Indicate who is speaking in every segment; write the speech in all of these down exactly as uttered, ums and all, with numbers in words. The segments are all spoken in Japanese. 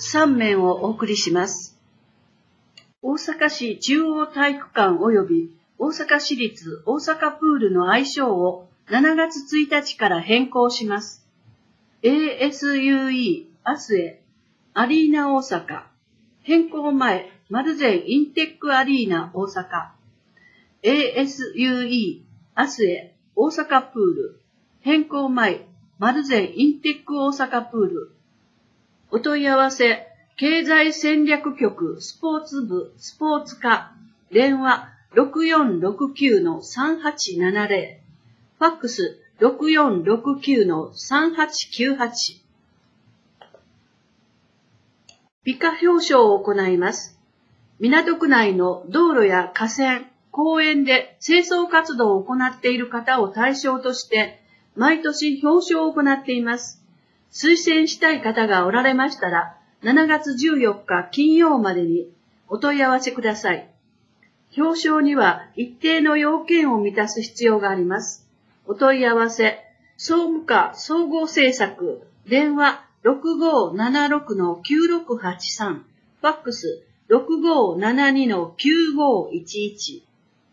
Speaker 1: さん面をお送りします。大阪市中央体育館及び大阪市立大阪プールの愛称をしちがつついたちから変更します。エーエスユーイー アスエアリーナ大阪変更前マルゼンインテックアリーナ大阪 エーエスユーイー アスエ大阪プール変更前マルゼンインテック大阪プールお問い合わせ経済戦略局スポーツ部スポーツ課電話 ろくよんろくきゅう さんはちななぜろ ファックス ろくよんろくきゅう さんはちきゅうはち美化表彰を行います。港区内の道路や河川、公園で清掃活動を行っている方を対象として毎年表彰を行っています。推薦したい方がおられましたらしちがつじゅうよっか金曜までにお問い合わせください。表彰には一定の要件を満たす必要があります。お問い合わせ、総務課総合政策、電話 ろくごーななろくのきゅうろくはちさん、ファックス ろくごーななにのきゅうごーいちいち。し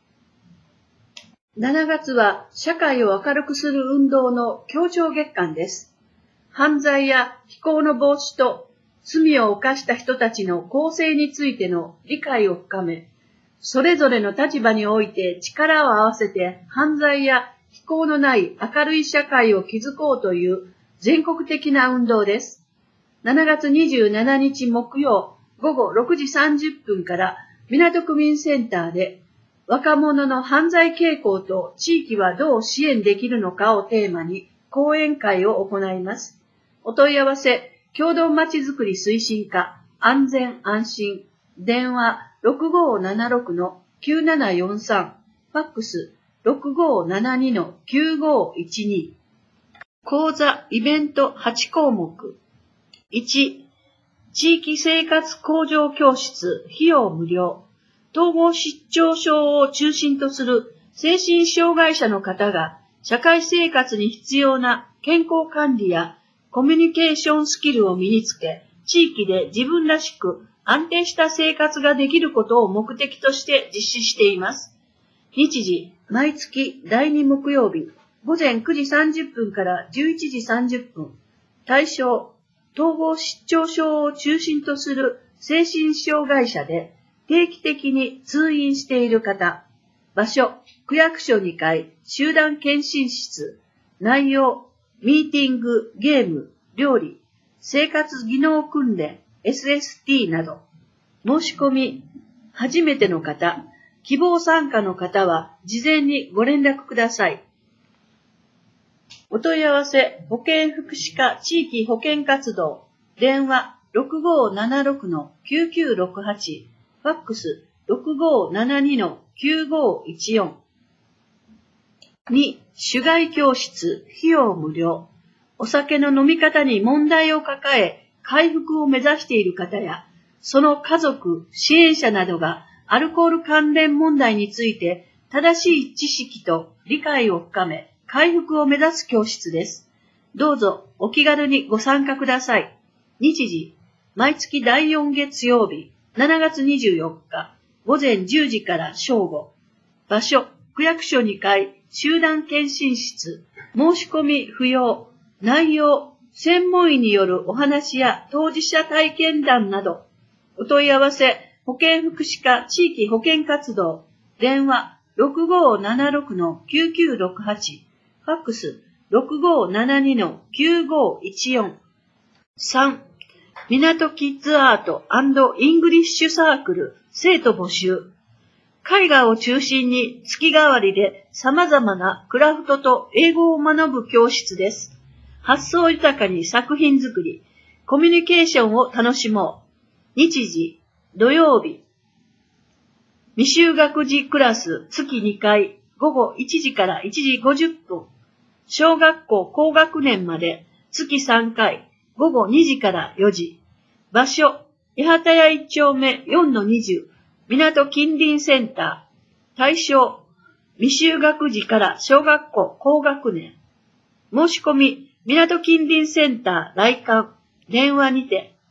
Speaker 1: ちがつは社会を明るくする運動の協調月間です。犯罪や非行の防止と罪を犯した人たちの更生についての理解を深め、それぞれの立場において力を合わせて犯罪や非行のない明るい社会を築こうという全国的な運動です。しちがつにじゅうしちにち木曜午後ろくじさんじゅっぷんから港区民センターで若者の犯罪傾向と地域はどう支援できるのかをテーマに講演会を行います。お問い合わせ、共同まちづくり推進課安全安心電話 ろくごーななろくのきゅうななよんさん ファックス ろくごーななにのきゅうごーいちに講座イベントはちこうもくいち地域生活向上教室費用無料統合失調症を中心とする精神障害者の方が社会生活に必要な健康管理やコミュニケーションスキルを身につけ、地域で自分らしく安定した生活ができることを目的として実施しています。日時、毎月だいに木曜日、ごぜんくじさんじゅっぷんからじゅういちじさんじゅっぷん。対象、統合失調症を中心とする精神障害者で定期的に通院している方。場所、区役所にかい、集団検診室。内容、ミーティング、ゲーム、料理、生活技能訓練、エスエスティー など。申し込み、初めての方、希望参加の方は事前にご連絡ください。お問い合わせ、保健福祉課地域保健活動、電話 ろくごーななろくのきゅうきゅうろくはち、ファックス ろくごーななにのきゅうごーいちよん。に、酒害教室、費用無料。お酒の飲み方に問題を抱え、回復を目指している方や、その家族、支援者などがアルコール関連問題について正しい知識と理解を深め、回復を目指す教室です。どうぞお気軽にご参加ください。日時、毎月だいよん月曜日、しちがつにじゅうよっか、ごぜんじゅうじから正午。場所、区役所にかい、集団検診室、申し込み不要、内容、専門医によるお話や当事者体験談など、お問い合わせ、保健福祉課地域保健活動、電話 ろくごーななろくのきゅうきゅうろくはち、ファックス ろくごーななにのきゅうごーいちよん。さん、港キッズアート&イングリッシュサークル、生徒募集。絵画を中心に月替わりで様々なクラフトと英語を学ぶ教室です。発想豊かに作品作り、コミュニケーションを楽しもう。日時、土曜日。未就学児クラス月にかい、午後いちじからいちじごじゅっぷん。小学校高学年まで月さんかい、午後にじからよじ。場所、八幡屋いっ丁目 よんのにじゅう。港近隣センター。対象、未就学児から小学校高学年。申し込み、港近隣センター来館。電話にて。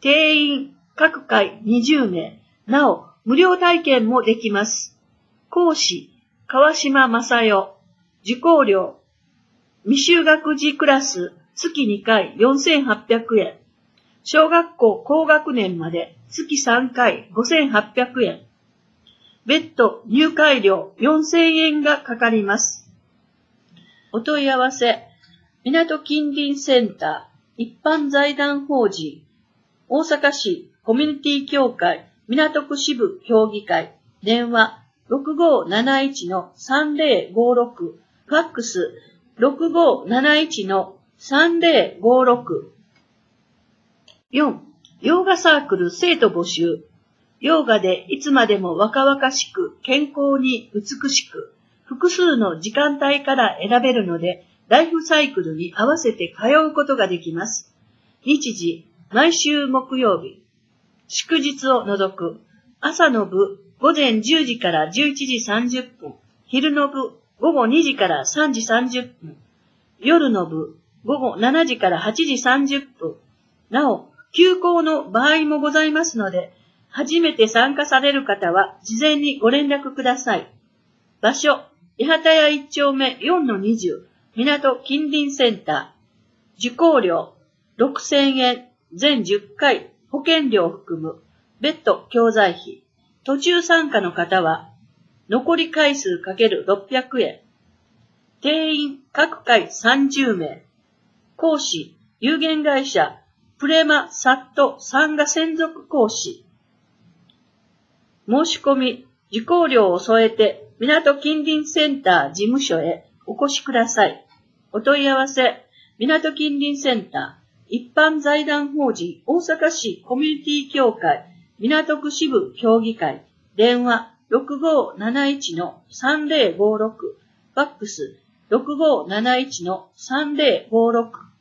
Speaker 1: 定員各回にじゅうめい、なお無料体験もできます。講師、川島正代。受講料、未就学児クラス月にかいよんせんはっぴゃくえん。小学校高学年まで月さんかいごせんはっぴゃくえん。別途入会料よんせんえんがかかります。お問い合わせ、港近隣センター一般財団法人大阪市コミュニティ協会港区支部協議会電話 ろくごーなないちのさんぜろごろく ファックス ろくごーなないちのさんぜろごろく。よん. ヨガサークル生徒募集。ヨガでいつまでも若々しく健康に美しく複数の時間帯から選べるのでライフサイクルに合わせて通うことができます。日時、毎週木曜日。祝日を除く。朝の部、午前じゅうじからじゅういちじさんじゅっぷん。昼の部、午後にじからさんじさんじゅっぷん。夜の部、午後しちじからはちじさんじゅっぷん。なお、休校の場合もございますので、初めて参加される方は事前にご連絡ください。場所、八幡屋いち丁目 よんのにじゅう、港近隣センター。受講料、ろくせんえん、全じゅっかい、保険料を含む、別途教材費。途中参加の方は、残り回数 ×ろっぴゃくえん。定員各回さんじゅうめい。講師、有限会社、プレマサット参加専属講師。申し込み、受講料を添えて、港近隣センター事務所へお越しください。お問い合わせ、港近隣センター、一般財団法人大阪市コミュニティ協会港区支部協議会電話 ろくごーなないちのさんぜろごろく ファックス ろくごーなないちのさんぜろごろく